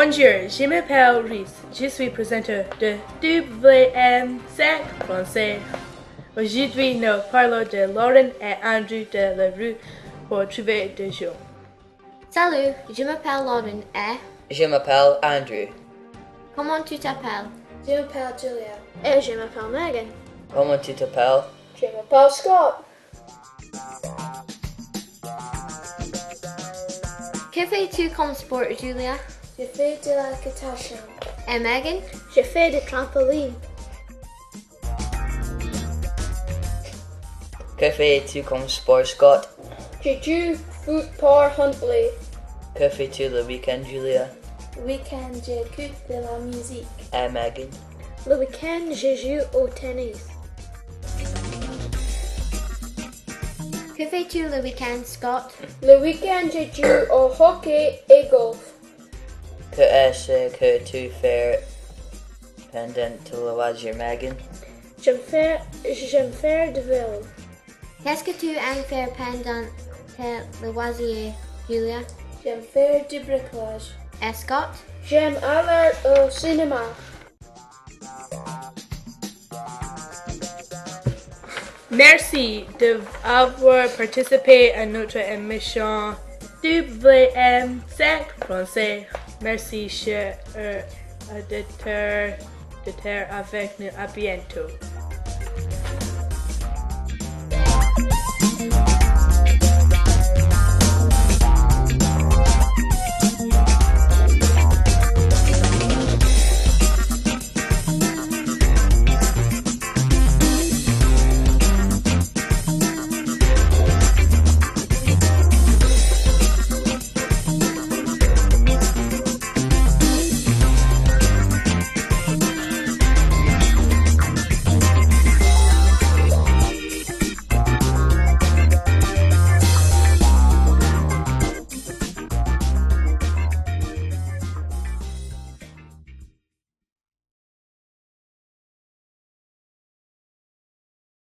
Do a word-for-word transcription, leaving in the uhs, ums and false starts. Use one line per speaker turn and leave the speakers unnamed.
Bonjour, je m'appelle Rhys. Je suis présenteur de W M cinq français. Aujourd'hui, nous parlons de Lauren et Andrew de la rue pour trouver des gens.
Salut, je m'appelle Lauren et...
Je m'appelle Andrew.
Comment tu t'appelles?
Je m'appelle Julia.
Et je m'appelle Megan.
Comment tu t'appelles?
Je m'appelle Scott.
Que fais-tu comme sport, Julia?
Je fais de la natation.
Et Megan?
Je fais de trampoline.
Que fais-tu comme sport, Scott?
Je joue foot pour Huntley.
Que fais-tu le week-end, Julia?
Le week-end, j'écoute de la musique.
Et Megan?
Le week-end, je joue au tennis.
Que fais-tu le week-end, Scott?
Le week-end, je joue au hockey et golf.
Que est-ce que tu fais pendant le loisir, Megan?
J'aime faire, j'aime faire de vélo.
Qu'est-ce que tu aimes faire pendant tes loisirs, Julia?
J'aime faire du bricolage.
Et Scott?
J'aime aller au cinéma.
Merci d'avoir participé à notre émission W M cinq français. Merci, chers auditeurs, d'être avec nous. À bientôt.